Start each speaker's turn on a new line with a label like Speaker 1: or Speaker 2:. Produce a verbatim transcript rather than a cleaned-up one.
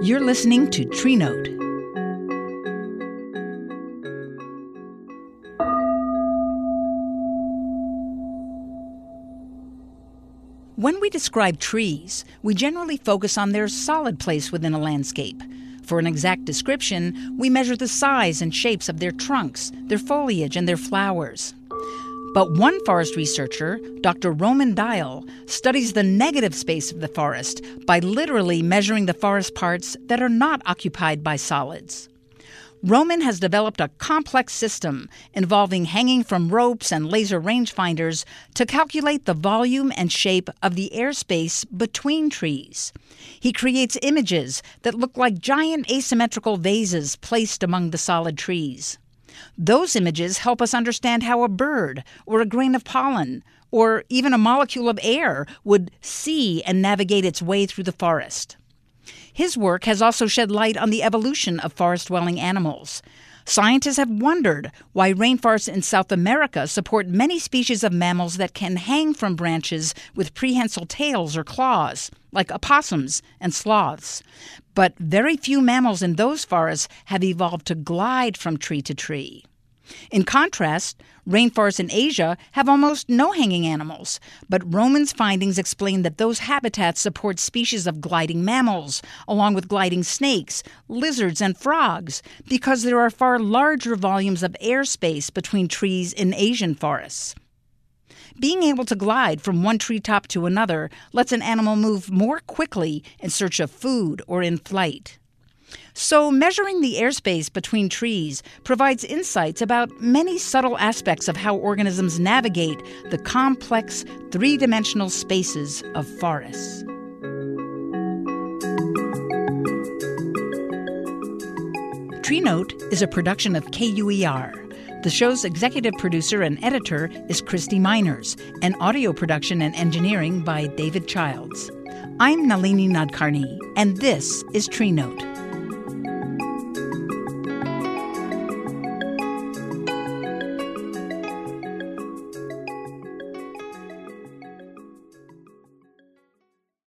Speaker 1: You're listening to Tree Note. When we describe trees, we generally focus on their solid place within a landscape. For an exact description, we measure the size and shapes of their trunks, their foliage, and their flowers. But one forest researcher, Doctor Roman Dial, studies the negative space of the forest by literally measuring the forest parts that are not occupied by solids. Roman has developed a complex system involving hanging from ropes and laser rangefinders to calculate the volume and shape of the airspace between trees. He creates images that look like giant asymmetrical vases placed among the solid trees. Those images help us understand how a bird, or a grain of pollen, or even a molecule of air would see and navigate its way through the forest. His work has also shed light on the evolution of forest-dwelling animals. Scientists have wondered why rainforests in South America support many species of mammals that can hang from branches with prehensile tails or claws, like opossums and sloths. But very few mammals in those forests have evolved to glide from tree to tree. In contrast, rainforests in Asia have almost no hanging animals, but Roman's findings explain that those habitats support species of gliding mammals, along with gliding snakes, lizards, and frogs, because there are far larger volumes of airspace between trees in Asian forests. Being able to glide from one treetop to another lets an animal move more quickly in search of food or in flight. So measuring the airspace between trees provides insights about many subtle aspects of how organisms navigate the complex, three-dimensional spaces of forests. Tree Note is a production of K U E R. The show's executive producer and editor is Christy Miners, and audio production and engineering by David Childs. I'm Nalini Nadkarni, and this is Tree Note.